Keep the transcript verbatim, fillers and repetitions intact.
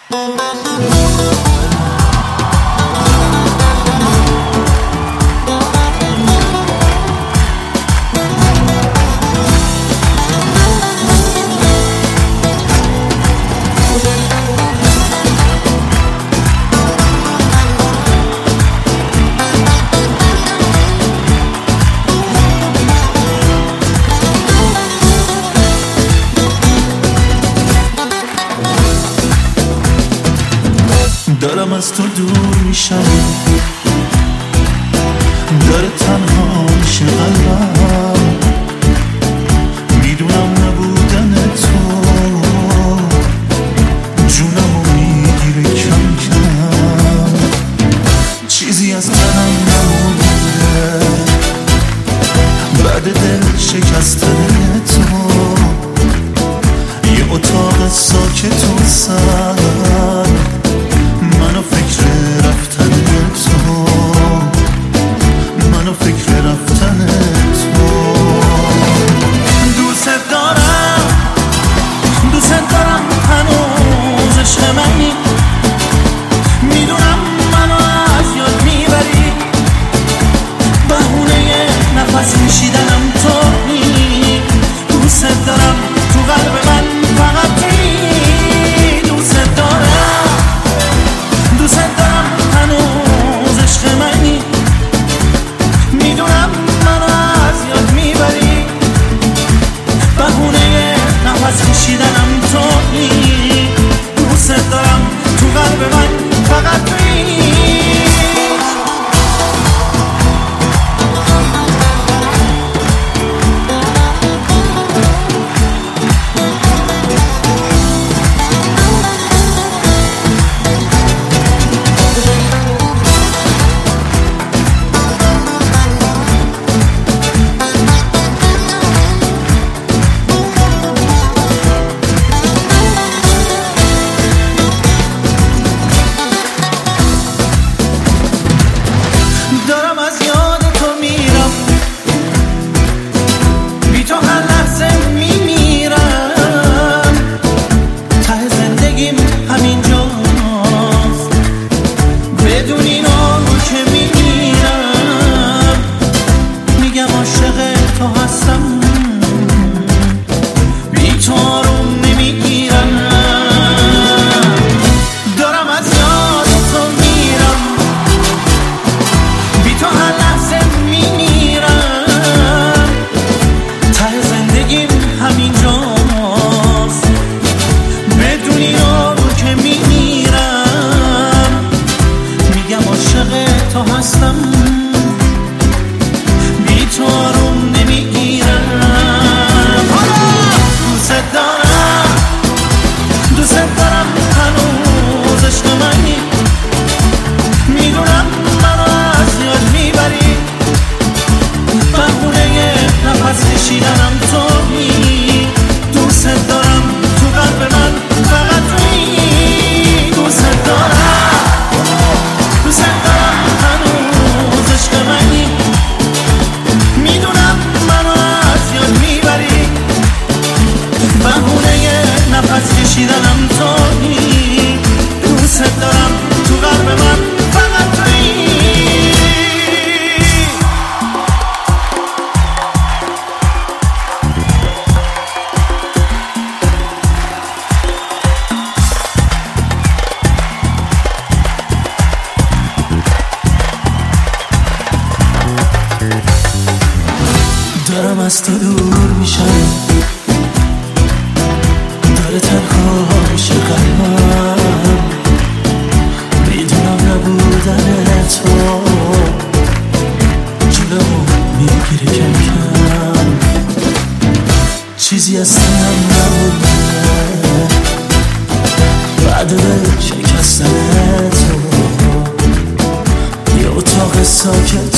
دارم از تو دور میشم، داره تنها میشه قلبم، میدونم نبودن تو جونمو میگیره کم کم، چیزی از تنم نمونده بعد دل شکستن تو، یه اتاق ساکت و سر منو فکر رفتن تو، منو فکر رفتن تو. دوست دارم دوست دارم هنوز عشق منی، میدونم منو از یاد میبری، بهونه نفس کشیدنم تویی، دوست دارم تو قلب من فقط تویی، دوست دارم دوست دارم هنوز عشق منی، میدونم منو از یاد میبری، بهونه نفس کشیدنم تویی، دوست دارم تو قلب من فقط تویی. دارم از تو دور میشم، داره تنها میشه قلبم، میدونم نبودن تو جونمو میگیره کم کم، چیزی از تنم نمونده بعد دل شکستن تو، یه اتاق ساکت